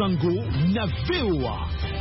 Sango na VOA.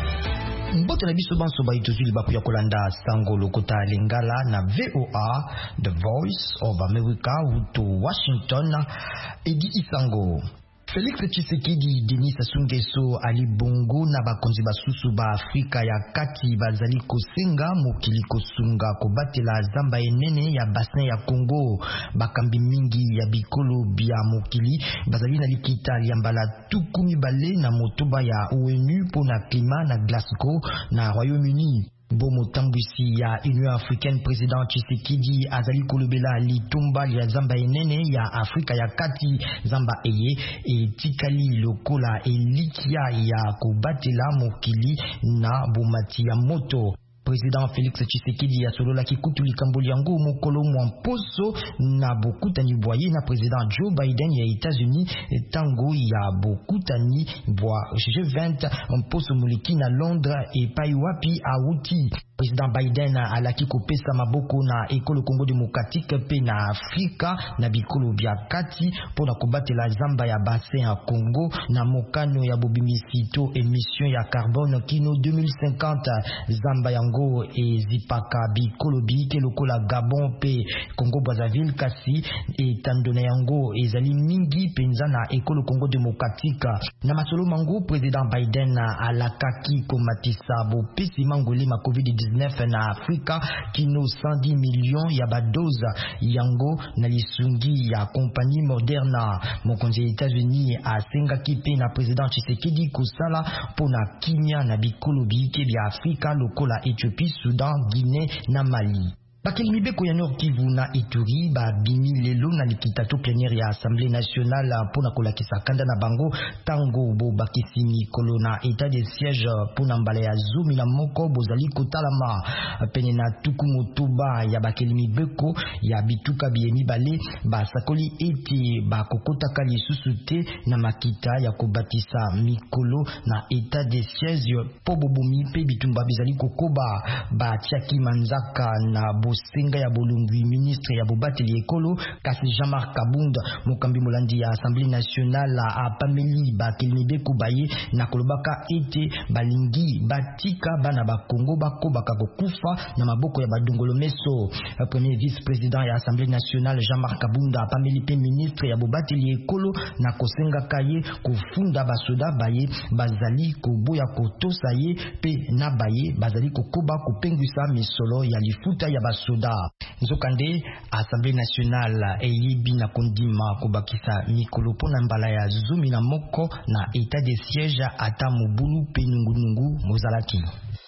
Mbote na biso banso ba itozuli baku ya kolanda Sango lokota lingala na VOA, The Voice of America to Washington. Edi Isango. Felix Tshisekedi, Denis Sassou Nguesso, Ali Bongo na bakonzi basusu ba Afrika ya kati bazali kosenga mokili kosunga kobatela zamba enene ya bassin ya Congo. Bakambi mingi ya bikolo bia mokili bazali na likita ya mbala tukumi bale na motoba ya ONU pona klima na Glasgow na Royaume-Uni. Bomo tambwisi ya Union Africaine President Tshisekedi azali kolobela litumba ya zamba enene ya Afrika ya kati zamba eye etikali lokola elikia ya kobatela mokili na bomati ya moto. Président Félix Tshisekedi a solo la kikutu likamboli yango mokolo mwamposo na bokutani boye na président Joe Biden ya États-Unis tango ya bokutani bwa G20 mposo muliki na Londres et paiwapi auti. Président Biden alaki kopesa maboko na ekolo Congo démocratique pe na Afrika na bikolo bia kati pona kobatela zamba ya bassin ya Congo na mokano ya bobimisito émission ya carbone kino 2050 zamba yango ezipaka bikolo bike lokola Gabon pe Congo Brazzaville kasi etandona yango ezali mingi penza na ekolo Congo démocratique. Na masolo mango président Biden alakaki komatisa bopesi mangoli ma COVID-19 na Afrika kino 110 millions ya badoza yango na lisungi ya compagnie Moderna. Mokonzi États-Unis asengaki pe na président Tshisekedi kosala pona kimia na bikolo bike bia Afrika lokola Ethiopie, Soudan, Guinée na Mali. Bakeli mibeko ya Nord Kivu na Ituri ba bimi lelo na likitato plénière ya Assemblée nationale pona kolakisa kanda na bango tango bo bakisi mikolo na état de siège pona mbala ya zumi na moko bozali kotalama pene na tuku motoba ya bakeli mibeko ya bituka biemi bale ba sakoli eti ba kokotaka lisusu te na makita ya kobatisa mikolo na état de siège po bobomi pe bitumba bizali kokoba ba tiaki manzaka na senga ya bolungwi ministre ya bobateli ekolo kasi Jean-Marc Kabunda mokambi molandi ya Assemblée nationale a pameli bakelmibeko baye na kolobaka ete balingi batika bana ba Congo bakobaka kokufa na maboko ya badongolo meso. Premier vice-président ya Assemblée nationale Jean-Marc Kabunda a pameli pe ministre ya bobateli ekolo na kosenga kaye kufunda basoda baye bazali koboya kotosa ye pe na baye bazali kokoba kopengwisa misolo ya lifuta ya soda. Nzokande Assemblée nationale eyibi na kondima kobakisa mikolo pona mbala ya zumi na moko na état de siège ata mobulu pe nungunungu mozalaki.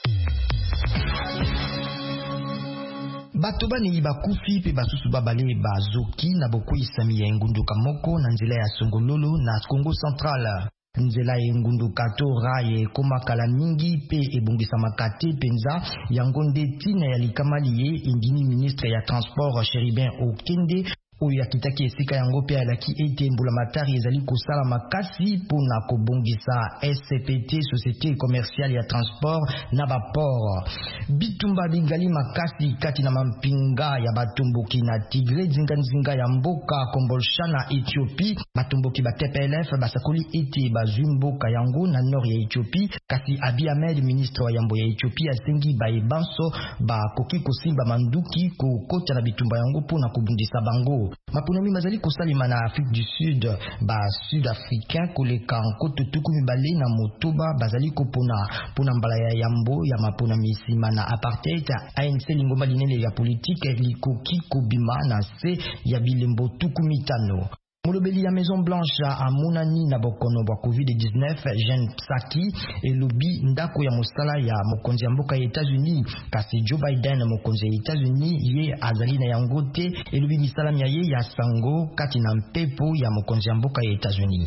Bato bani bakufi pe basusu babale bazoki na bokwisa ya ngunduka moko na nzela ya Songololo na Congo Central. Nzela engundu katora ye komakala mingi pe ebongisa makate penza yango nde tina ya likamali ye indini ministre ya transport Cherubin Okende oyo akitaki esika yango pe alaki ete mbulamatari ezali kosala makasi pona kobongisa SCPT Société Commerciale ya Transport na baport. Bitumba bingali makasi kati na mampinga ya batomboki na Tigre nzinga ya mboka Kombolcha na Ethiopie. Batomboki ba TPLF basakoli ete bazwi mboka yango na nord ya Ethiopie kasi Abiy Ahmed ministre wa yambo ya Ethiopie asengi ba ebanso ba koki kosimba manduki kokota na bitumba yango pona kobundisa bango. Maponami mazali kosalima na Afrique du Sud ba sud-africain koleka nkoto tuku mibale na motoba bazali kopona pona mbala ya yambo ya mapona misima na apartheid. ANC lingomba linene ya politique likoki kobima na se ya bilembo tuku mitano. Molobeli ya Maison Blanche amonani na bokono bwa COVID-19 Jen Psaki elobi ndako ya mosala ya mokonzi ya mboka ya États-Unis kasi Joe Biden mokonzi ya États-Unis ye azali na yango te elobi misalami ya ye ya sango kati na mpepo ya mokonzi ya mboka ya États-Unis.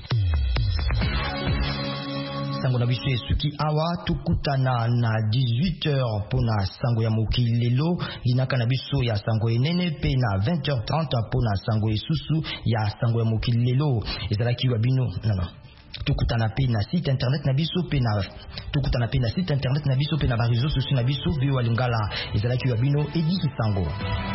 Sango na biso esuki awa tukutana na 18h pona sango ya mokili lelo linaka na biso ya sango enene pe na 20h30 pona sango esusu ya sango ya mokili lelo ezalaki wa bino tukutana pe na site internet na biso pe na tukutana pe na site internet na biso pe na ba réseaux sociaux na biso bio lingala ezalaki wa bino Edi Sango.